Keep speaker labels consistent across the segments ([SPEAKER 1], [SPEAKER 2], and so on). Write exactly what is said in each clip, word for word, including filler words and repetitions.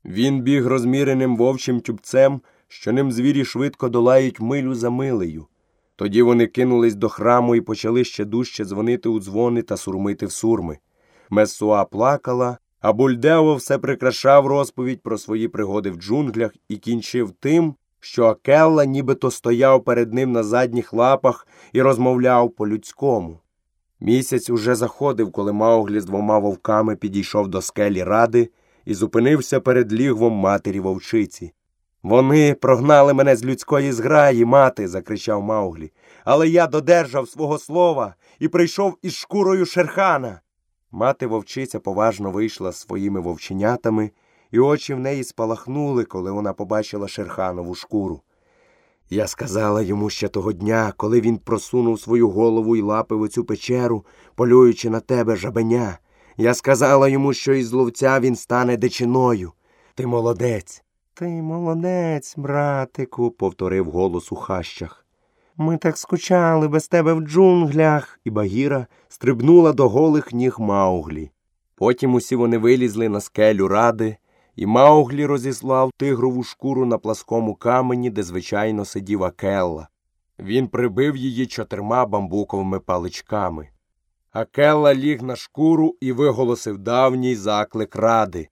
[SPEAKER 1] Він біг розміреним вовчим тюбцем, що ним звірі швидко долають милю за милею. Тоді вони кинулись до храму і почали ще дужче дзвонити у дзвони та сурмити в сурми. Месуа плакала, а Бульдео все прикрашав розповідь про свої пригоди в джунглях і кінчив тим, що Акелла нібито стояв перед ним на задніх лапах і розмовляв по-людському. Місяць уже заходив, коли Мауглі з двома вовками підійшов до скелі Ради і зупинився перед лігвом матері вовчиці. «Вони прогнали мене з людської зграї, мати!» – закричав Мауглі. «Але я додержав свого слова і прийшов із шкурою Шерхана!» Мати-вовчиця поважно вийшла з своїми вовченятами, і очі в неї спалахнули, коли вона побачила Шерханову шкуру. «Я сказала йому ще того дня, коли він просунув свою голову і лапи в оцю печеру, полюючи на тебе, жабеня. Я сказала йому, що із ловця він стане дичиною. Ти молодець!» «Ти молодець, братику!» – повторив голос у хащах. «Ми так скучали без тебе в джунглях!» І Багіра стрибнула до голих ніг Мауглі. Потім усі вони вилізли на скелю Ради, і Мауглі розіслав тигрову шкуру на пласкому камені, де звичайно сидів Акелла. Він прибив її чотирма бамбуковими паличками. Акелла ліг на шкуру і виголосив давній заклик Ради.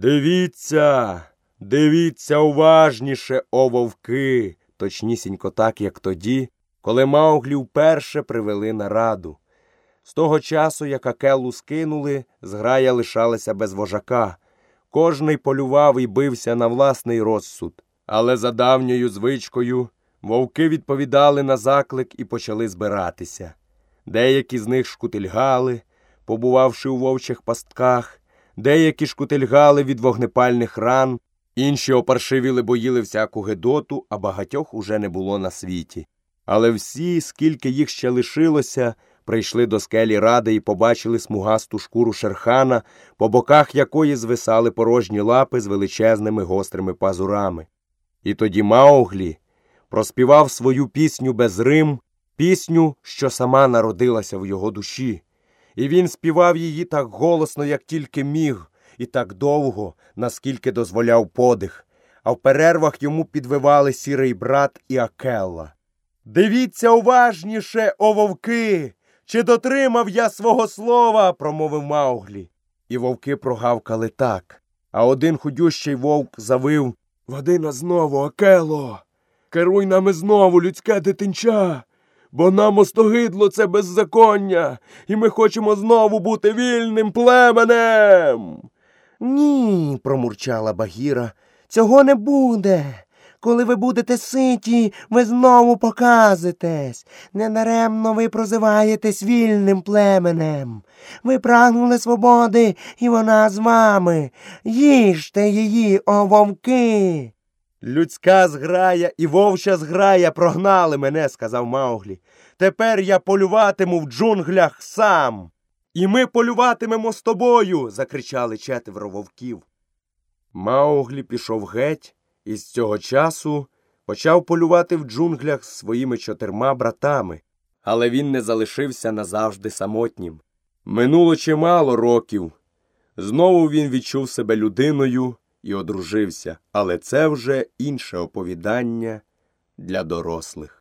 [SPEAKER 1] «Дивіться! Дивіться уважніше, о вовки!» Точнісінько так, як тоді, коли Мауглі вперше привели на Раду. З того часу, як Акеллу скинули, зграя лишалася без вожака. Кожний полював і бився на власний розсуд. Але за давньою звичкою вовки відповідали на заклик і почали збиратися. Деякі з них шкутильгали, побувавши у вовчих пастках, деякі шкутильгали від вогнепальних ран, інші опаршивіли, бо їли всяку гидоту, а багатьох уже не було на світі. Але всі, скільки їх ще лишилося, прийшли до скелі Ради і побачили смугасту шкуру Шерхана, по боках якої звисали порожні лапи з величезними гострими пазурами. І тоді Мауглі проспівав свою пісню без рим, пісню, що сама народилася в його душі. І він співав її так голосно, як тільки міг, і так довго, наскільки дозволяв подих, а в перервах йому підвивали Сірий брат і Акелла. «Дивіться уважніше, о вовки! Чи дотримав я свого слова?» – промовив Мауглі. І вовки прогавкали так. А один худющий вовк завив: «Веди нас знову, Акелло! Керуй нами знову, людське дитинча! Бо нам остогидло це беззаконня, і ми хочемо знову бути вільним племенем!»
[SPEAKER 2] «Ні», – промурчала Багіра, – «цього не буде. Коли ви будете ситі, ви знову показитесь. Недаремно ви прозиваєтесь вільним племенем. Ви прагнули свободи, і вона з вами. Їжте її, о вовки!»
[SPEAKER 1] «Людська зграя і вовча зграя прогнали мене», – сказав Мауглі. «Тепер я полюватиму в джунглях сам». «І ми полюватимемо з тобою!» – закричали четверо вовків. Мауглі пішов геть і з цього часу почав полювати в джунглях з своїми чотирма братами. Але він не залишився назавжди самотнім. Минуло чимало років. Знову він відчув себе людиною і одружився. Але це вже інше оповідання для дорослих.